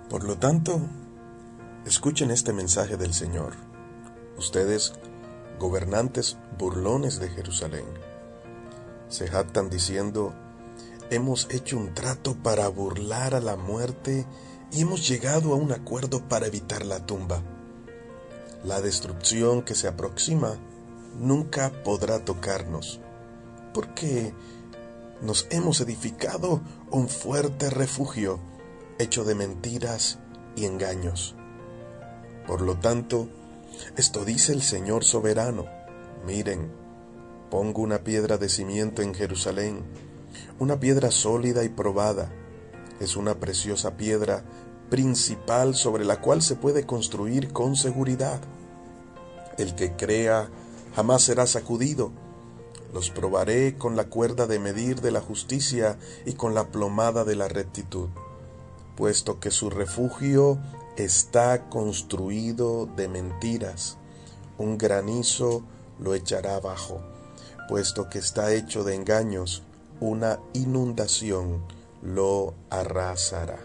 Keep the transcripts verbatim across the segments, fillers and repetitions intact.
Por lo tanto, escuchen este mensaje del Señor, ustedes, gobernantes burlones de Jerusalén. Se jactan diciendo: hemos hecho un trato para burlar a la muerte y hemos llegado a un acuerdo para evitar la tumba. La destrucción que se aproxima nunca podrá tocarnos, porque nos hemos edificado un fuerte refugio hecho de mentiras y engaños. Por lo tanto, esto dice el Señor soberano: miren, pongo una piedra de cimiento en Jerusalén, una piedra sólida y probada. Es una preciosa piedra principal sobre la cual se puede construir con seguridad. El que crea jamás será sacudido. Los probaré con la cuerda de medir de la justicia y con la plomada de la rectitud, puesto que su refugio está construido de mentiras. Un granizo lo echará abajo, puesto que está hecho de engaños. Una inundación lo arrasará.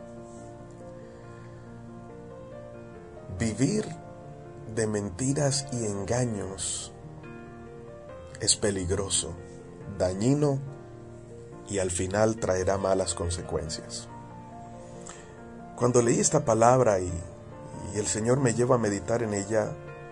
Vivir de mentiras y engaños es peligroso, dañino y al final traerá malas consecuencias. Cuando leí esta palabra y, y el Señor me lleva a meditar en ella,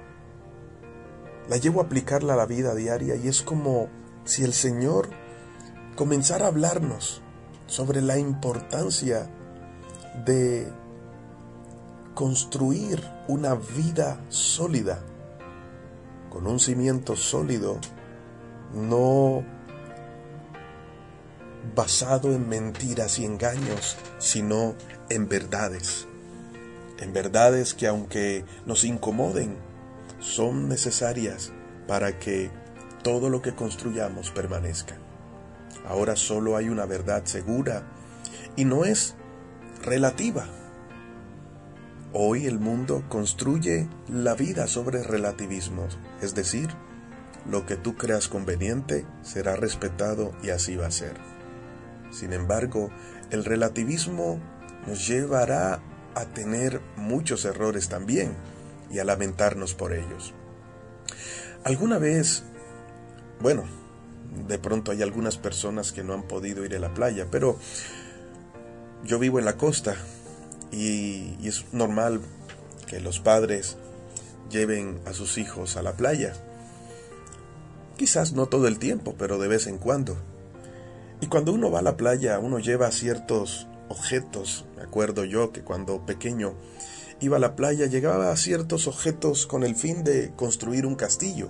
la llevo a aplicarla a la vida diaria y es como si el Señor comenzara a hablarnos sobre la importancia de construir una vida sólida, con un cimiento sólido, no basado en mentiras y engaños, sino en verdades, en verdades que aunque nos incomoden, son necesarias para que todo lo que construyamos permanezca. Ahora solo hay una verdad segura y no es relativa. Hoy el mundo construye la vida sobre relativismos, es decir, lo que tú creas conveniente será respetado y así va a ser. Sin embargo, el relativismo nos llevará a tener muchos errores también y a lamentarnos por ellos. Alguna vez, bueno, de pronto hay algunas personas que no han podido ir a la playa, pero yo vivo en la costa y, y es normal que los padres lleven a sus hijos a la playa. Quizás no todo el tiempo, pero de vez en cuando. Y cuando uno va a la playa, uno lleva ciertos objetos. Me acuerdo yo que cuando pequeño iba a la playa, llegaba a ciertos objetos con el fin de construir un castillo.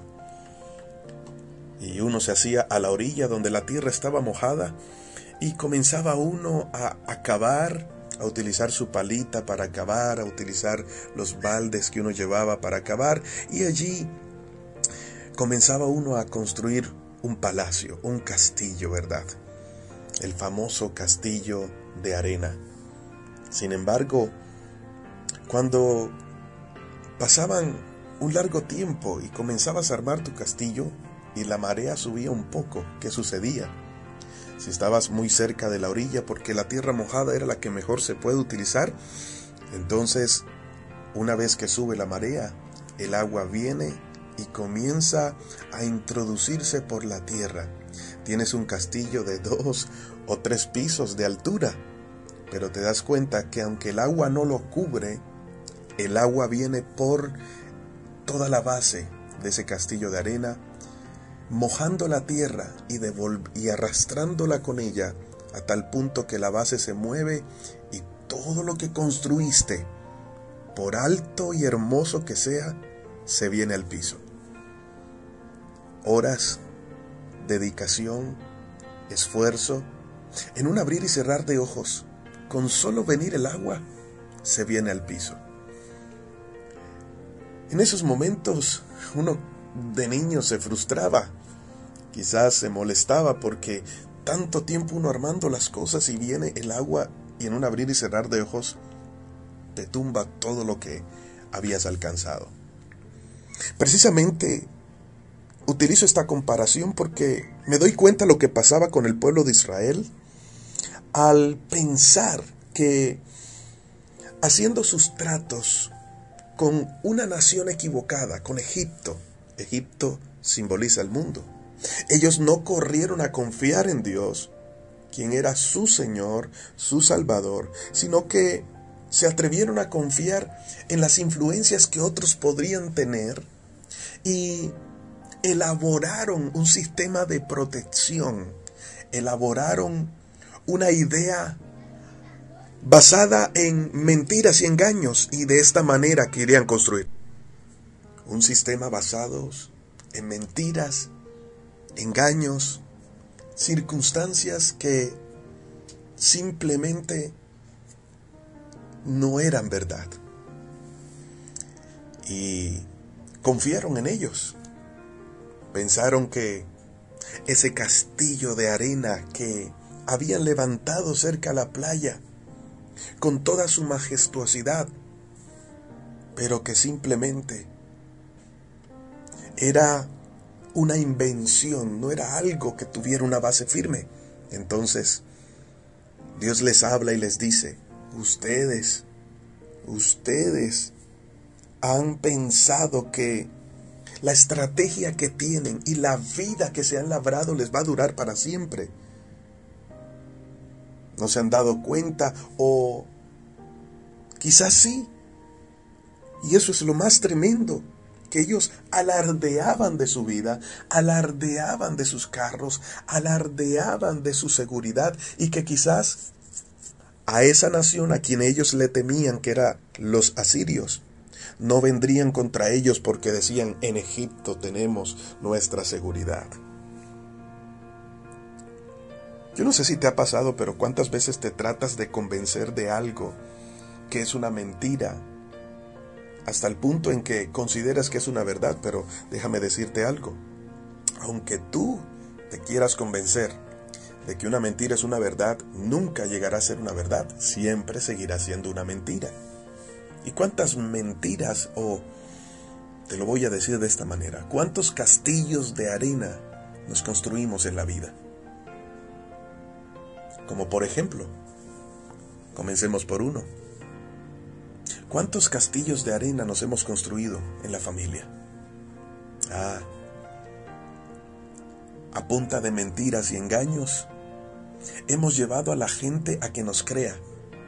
Y uno se hacía a la orilla donde la tierra estaba mojada y comenzaba uno a, a cavar, a utilizar su palita para cavar, a utilizar los baldes que uno llevaba para cavar, y allí comenzaba uno a construir un palacio, un castillo, ¿verdad? El famoso castillo de arena. Sin embargo, cuando pasaban un largo tiempo y comenzabas a armar tu castillo y la marea subía un poco, ¿qué sucedía? Si estabas muy cerca de la orilla, porque la tierra mojada era la que mejor se puede utilizar, entonces, una vez que sube la marea, el agua viene y comienza a introducirse por la tierra. Tienes un castillo de dos o tres pisos de altura, pero te das cuenta que aunque el agua no lo cubre, el agua viene por toda la base de ese castillo de arena, mojando la tierra y, devol- y arrastrándola con ella a tal punto que la base se mueve y todo lo que construiste, por alto y hermoso que sea, se viene al piso. Horas, dedicación, esfuerzo, en un abrir y cerrar de ojos, con solo venir el agua, se viene al piso. En esos momentos, uno de niño se frustraba, quizás se molestaba porque tanto tiempo uno armando las cosas y viene el agua y en un abrir y cerrar de ojos te tumba todo lo que habías alcanzado. Precisamente utilizo esta comparación porque me doy cuenta lo que pasaba con el pueblo de Israel al pensar que haciendo sus tratos con una nación equivocada, con Egipto. Egipto simboliza el mundo. Ellos no corrieron a confiar en Dios, quien era su Señor, su Salvador, sino que se atrevieron a confiar en las influencias que otros podrían tener y elaboraron un sistema de protección, elaboraron una idea basada en mentiras y engaños, y de esta manera querían construir un sistema basado en mentiras, engaños, circunstancias que simplemente no eran verdad. Y confiaron en ellos. Pensaron que ese castillo de arena que habían levantado cerca a la playa, con toda su majestuosidad, pero que simplemente era una invención, no era algo que tuviera una base firme. Entonces, Dios les habla y les dice: ustedes, ustedes han pensado que la estrategia que tienen y la vida que se han labrado les va a durar para siempre. ¿No se han dado cuenta? O quizás sí. Y eso es lo más tremendo, que ellos alardeaban de su vida, alardeaban de sus carros, alardeaban de su seguridad, y que quizás a esa nación a quien ellos le temían, que era los asirios, no vendrían contra ellos porque decían: en Egipto tenemos nuestra seguridad. Yo no sé si te ha pasado, pero cuántas veces te tratas de convencer de algo que es una mentira, hasta el punto en que consideras que es una verdad. Pero déjame decirte algo: aunque tú te quieras convencer de que una mentira es una verdad, nunca llegará a ser una verdad, siempre seguirá siendo una mentira. ¿Y cuántas mentiras, o te lo voy a decir de esta manera, cuántos castillos de arena nos construimos en la vida? Como por ejemplo, comencemos por uno. ¿Cuántos castillos de arena nos hemos construido en la familia? Ah, a punta de mentiras y engaños, hemos llevado a la gente a que nos crea.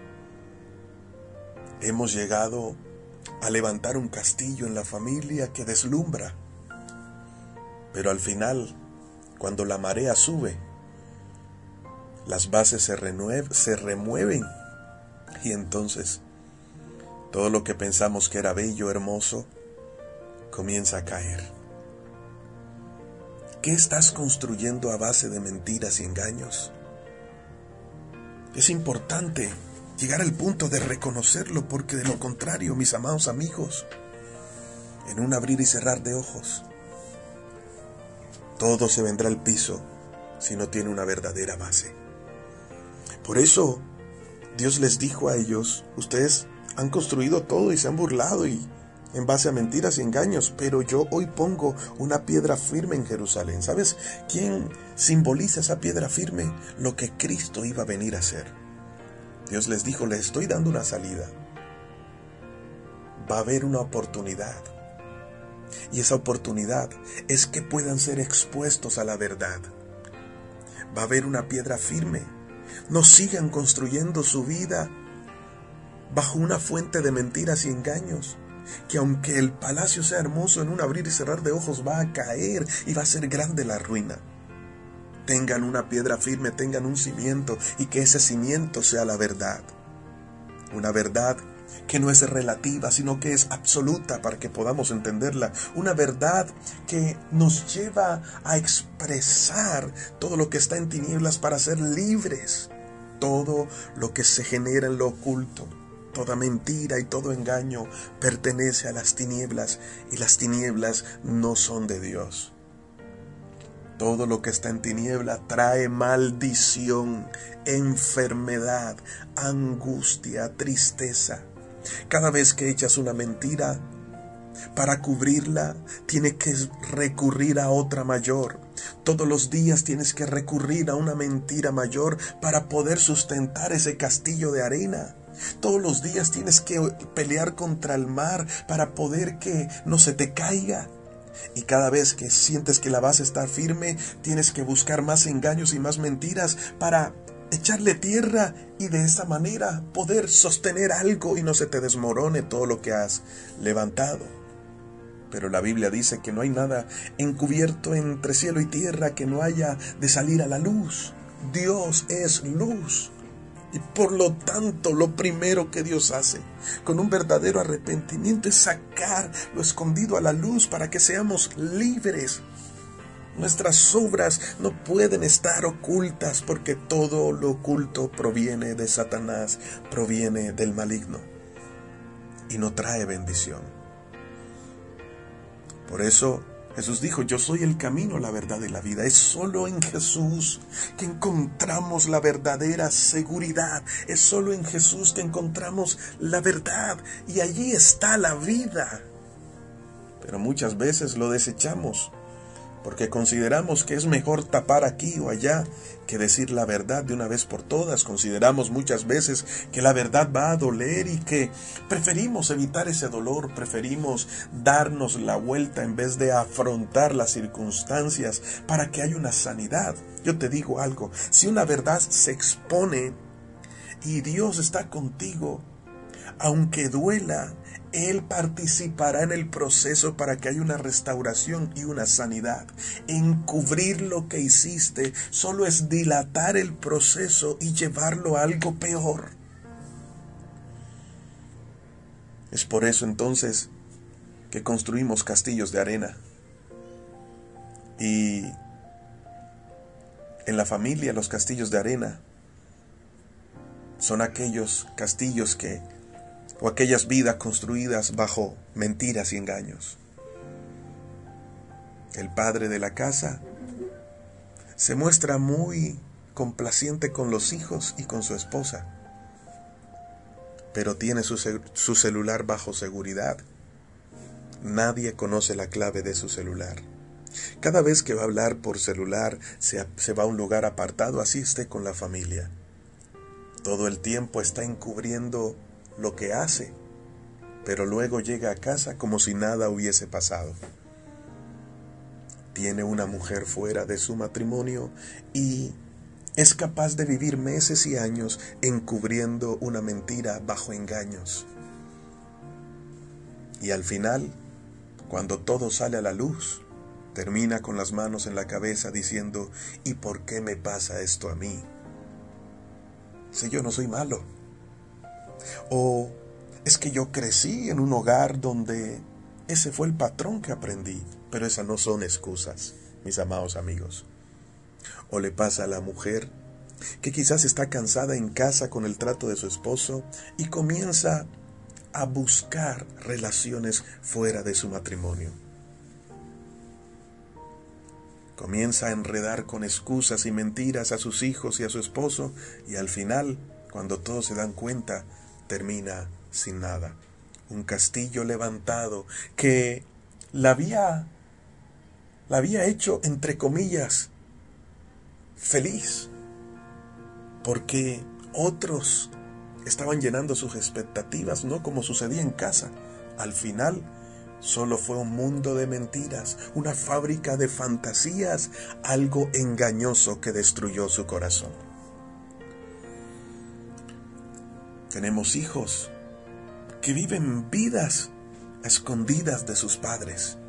Hemos llegado a levantar un castillo en la familia que deslumbra. Pero al final, cuando la marea sube, las bases se, renuev- se remueven, y entonces todo lo que pensamos que era bello, hermoso, comienza a caer. ¿Qué estás construyendo a base de mentiras y engaños? Es importante llegar al punto de reconocerlo, porque de lo contrario, mis amados amigos, en un abrir y cerrar de ojos, todo se vendrá al piso si no tiene una verdadera base. Por eso Dios les dijo a ellos: ustedes han construido todo y se han burlado y en base a mentiras y engaños, pero yo hoy pongo una piedra firme en Jerusalén. ¿Sabes quién simboliza esa piedra firme? Lo que Cristo iba a venir a hacer. Dios les dijo: les estoy dando una salida. Va a haber una oportunidad. Y esa oportunidad es que puedan ser expuestos a la verdad. Va a haber una piedra firme. No sigan construyendo su vida bajo una fuente de mentiras y engaños, que aunque el palacio sea hermoso, en un abrir y cerrar de ojos va a caer y va a ser grande la ruina. Tengan una piedra firme, tengan un cimiento, y que ese cimiento sea la verdad. Una verdad que no es relativa, sino que es absoluta para que podamos entenderla. Una verdad que nos lleva a expresar todo lo que está en tinieblas para ser libres. Todo lo que se genera en lo oculto, toda mentira y todo engaño pertenece a las tinieblas, y las tinieblas no son de Dios. Todo lo que está en tiniebla trae maldición, enfermedad, angustia, tristeza. Cada vez que echas una mentira, para cubrirla tienes que recurrir a otra mayor. Todos los días tienes que recurrir a una mentira mayor para poder sustentar ese castillo de arena. Todos los días tienes que pelear contra el mar para poder que no se te caiga. Y cada vez que sientes que la base está firme, tienes que buscar más engaños y más mentiras para echarle tierra y de esa manera poder sostener algo y no se te desmorone todo lo que has levantado. Pero la Biblia dice que no hay nada encubierto entre cielo y tierra que no haya de salir a la luz. Dios es luz. Y por lo tanto, lo primero que Dios hace con un verdadero arrepentimiento es sacar lo escondido a la luz para que seamos libres. Nuestras obras no pueden estar ocultas porque todo lo oculto proviene de Satanás, proviene del maligno y no trae bendición. Por eso Jesús dijo, yo soy el camino, la verdad y la vida. Es solo en Jesús que encontramos la verdadera seguridad. Es solo en Jesús que encontramos la verdad. Y allí está la vida. Pero muchas veces lo desechamos porque consideramos que es mejor tapar aquí o allá que decir la verdad de una vez por todas. Consideramos muchas veces que la verdad va a doler y que preferimos evitar ese dolor, preferimos darnos la vuelta en vez de afrontar las circunstancias para que haya una sanidad. Yo te digo algo, si una verdad se expone y Dios está contigo, aunque duela, Él participará en el proceso para que haya una restauración y una sanidad. Encubrir lo que hiciste solo es dilatar el proceso y llevarlo a algo peor. Es por eso entonces que construimos castillos de arena. Y en la familia los castillos de arena son aquellos castillos que o aquellas vidas construidas bajo mentiras y engaños. El padre de la casa se muestra muy complaciente con los hijos y con su esposa, pero tiene su, su celular bajo seguridad. Nadie conoce la clave de su celular. Cada vez que va a hablar por celular, se, se va a un lugar apartado, así esté con la familia. Todo el tiempo está encubriendo lo que hace, pero luego llega a casa como si nada hubiese pasado. Tiene una mujer fuera de su matrimonio y es capaz de vivir meses y años encubriendo una mentira bajo engaños. Y al final, cuando todo sale a la luz, termina con las manos en la cabeza diciendo, ¿y por qué me pasa esto a mí? Si yo no soy malo. O es que yo crecí en un hogar donde ese fue el patrón que aprendí. Pero esas no son excusas, mis amados amigos. O le pasa a la mujer que quizás está cansada en casa con el trato de su esposo y comienza a buscar relaciones fuera de su matrimonio. Comienza a enredar con excusas y mentiras a sus hijos y a su esposo y al final, cuando todos se dan cuenta, termina sin nada. Un castillo levantado que la había, la había hecho, entre comillas, feliz, porque otros estaban llenando sus expectativas, no como sucedía en casa. Al final, solo fue un mundo de mentiras, una fábrica de fantasías, algo engañoso que destruyó su corazón. Tenemos hijos que viven vidas escondidas de sus padres.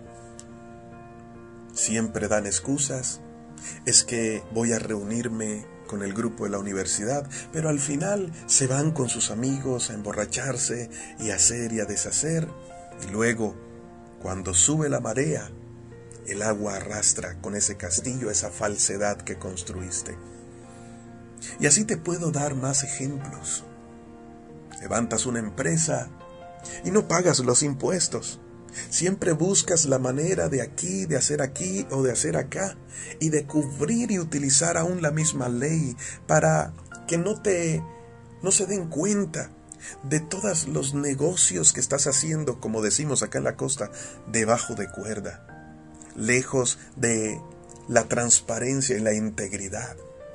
Siempre dan excusas. Es que voy a reunirme con el grupo de la universidad, pero al final se van con sus amigos a emborracharse y a hacer y a deshacer. Y luego, cuando sube la marea, el agua arrastra con ese castillo esa falsedad que construiste. Y así te puedo dar más ejemplos. Levantas una empresa y no pagas los impuestos. Siempre buscas la manera de aquí, de hacer aquí o de hacer acá, y de cubrir y utilizar aún la misma ley para que no te, no se den cuenta de todos los negocios que estás haciendo, como decimos acá en la costa, debajo de cuerda, lejos de la transparencia y la integridad.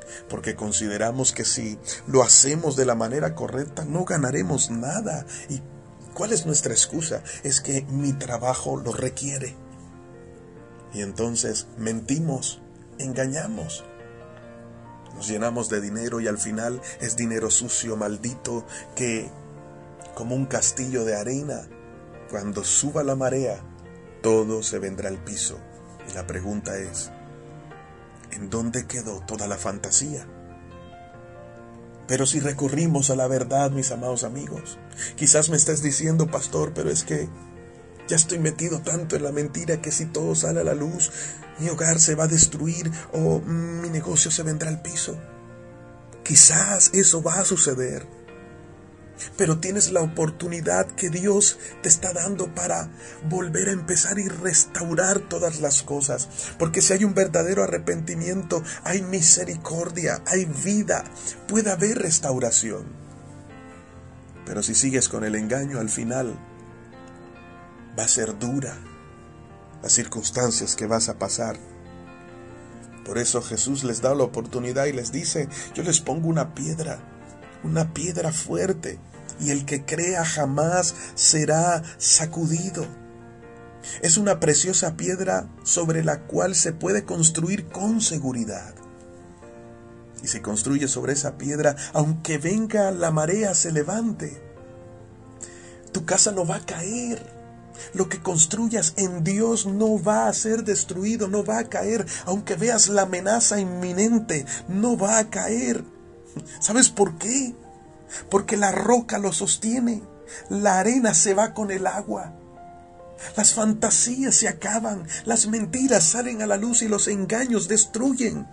porque consideramos que si lo hacemos de la manera correcta no ganaremos nada. ¿Y cuál es nuestra excusa? Es que mi trabajo lo requiere. Y entonces mentimos, engañamos. Nos llenamos de dinero y al final es dinero sucio, maldito, que como un castillo de arena, cuando suba la marea, todo se vendrá al piso. Y la pregunta es, ¿en dónde quedó toda la fantasía? Pero si recurrimos a la verdad, mis amados amigos, quizás me estés diciendo, pastor, pero es que ya estoy metido tanto en la mentira que si todo sale a la luz, mi hogar se va a destruir o mi negocio se vendrá al piso. Quizás eso va a suceder, pero tienes la oportunidad que Dios te está dando para volver a empezar y restaurar todas las cosas. Porque si hay un verdadero arrepentimiento, hay misericordia, hay vida, puede haber restauración. Pero si sigues con el engaño, al final va a ser dura las circunstancias que vas a pasar. Por eso Jesús les da la oportunidad y les dice, yo les pongo una piedra, una piedra fuerte, y el que crea jamás será sacudido. Es una preciosa piedra sobre la cual se puede construir con seguridad. Y si construyes sobre esa piedra, aunque venga la marea, se levante, tu casa no va a caer. Lo que construyas en Dios no va a ser destruido, no va a caer. Aunque veas la amenaza inminente, no va a caer. ¿Sabes por qué? Porque la roca lo sostiene. La arena se va con el agua. Las fantasías se acaban. Las mentiras salen a la luz y los engaños destruyen.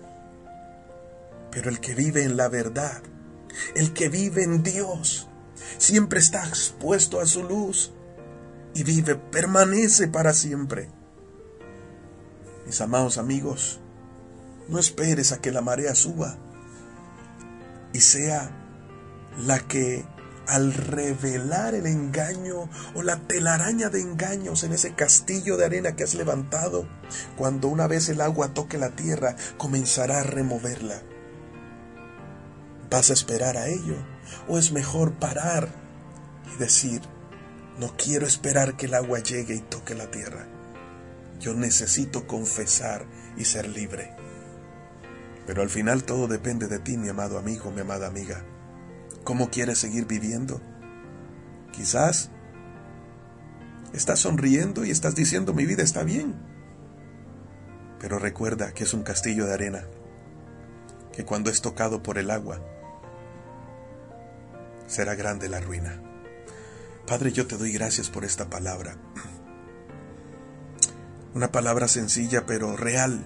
Pero el que vive en la verdad, el que vive en Dios, siempre está expuesto a su luz. Y vive, permanece para siempre. Mis amados amigos, no esperes a que la marea suba y sea la que al revelar el engaño o la telaraña de engaños en ese castillo de arena que has levantado, cuando una vez el agua toque la tierra, comenzará a removerla. ¿Vas a esperar a ello? ¿O es mejor parar y decir, no quiero esperar que el agua llegue y toque la tierra? Yo necesito confesar y ser libre. Pero al final todo depende de ti, mi amado amigo, mi amada amiga. ¿Cómo quieres seguir viviendo? Quizás estás sonriendo y estás diciendo, mi vida está bien. Pero recuerda que es un castillo de arena, que cuando es tocado por el agua, será grande la ruina. Padre, yo te doy gracias por esta palabra. Una palabra sencilla pero real.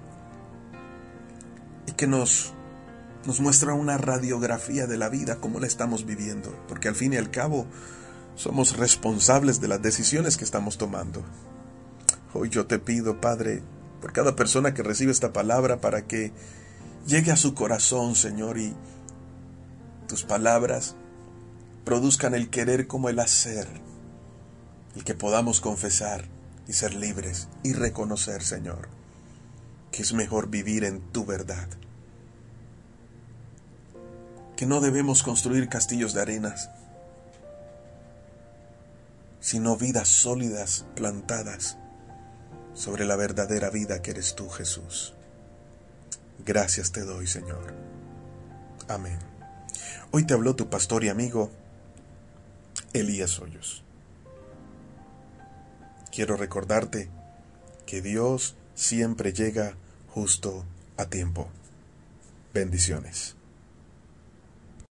Y que nos, nos muestra una radiografía de la vida, cómo la estamos viviendo. Porque al fin y al cabo somos responsables de las decisiones que estamos tomando. Hoy yo te pido, Padre, por cada persona que recibe esta palabra, para que llegue a su corazón, Señor, y tus palabras produzcan el querer como el hacer, el que podamos confesar y ser libres y reconocer, Señor, que es mejor vivir en tu verdad, que no debemos construir castillos de arenas, sino vidas sólidas plantadas sobre la verdadera vida que eres tú, Jesús. Gracias te doy, Señor. Amén. Hoy te habló tu pastor y amigo Elías Hoyos. Quiero recordarte que Dios siempre llega justo a tiempo. Bendiciones.